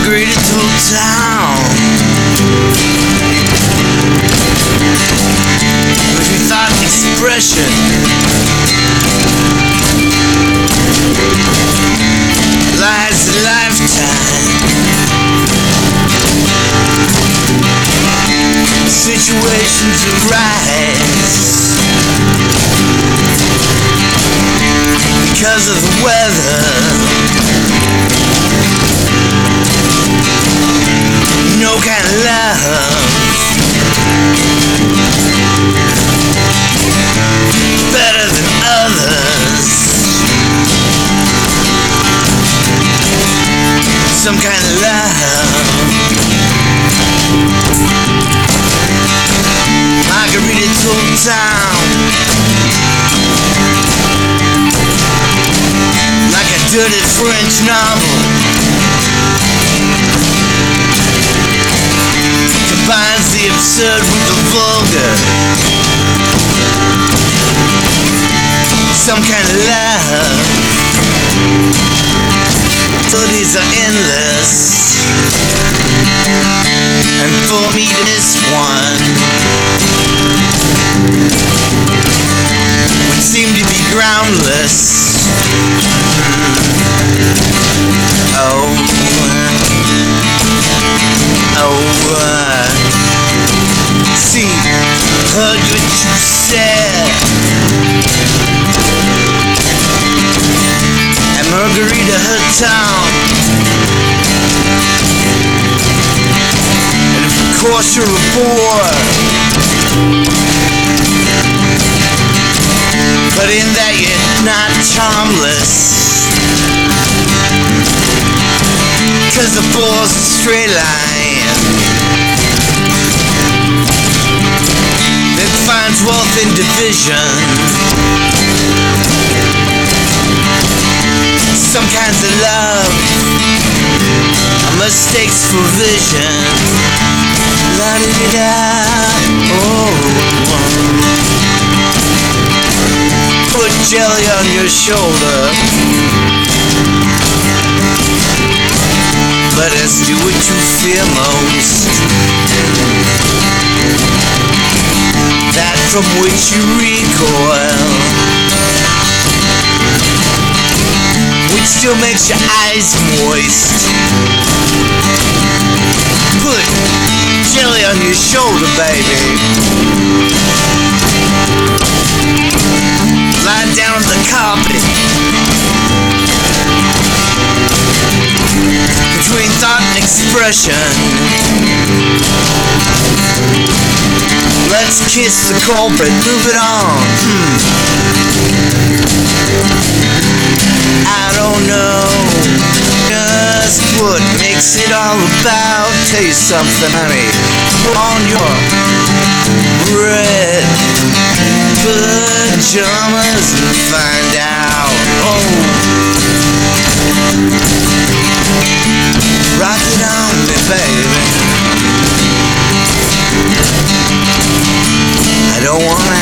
Margarita Tool Town. With your thought and expression, lies a lifetime. Situations arise because of the weather. No kind of love better than others. Some kind of love. Margarita Tool Town. Like a dirty French novel, combines the absurd with the vulgar. Some kind of love. Studies are endless, and for me to miss one would seem to be groundless. See, heard what you said, and Margarita, her town, and of course you're a bore, but in that you're not charmless. 'Cause the bore's a straight line that finds wealth in division. Some kinds of love are mistakes for vision. La-di-da, oh. Put jelly on your shoulder. Let us do what you fear most, that from which you recoil, which still makes your eyes moist. Put jelly on your shoulder, baby. Lie down on the carpet. Between thought and expression, let's kiss the culprit, move it on. I don't know just what makes it all about. Tell you something, honey, put on your red pajamas and find out. Rock it on me, baby. I don't wanna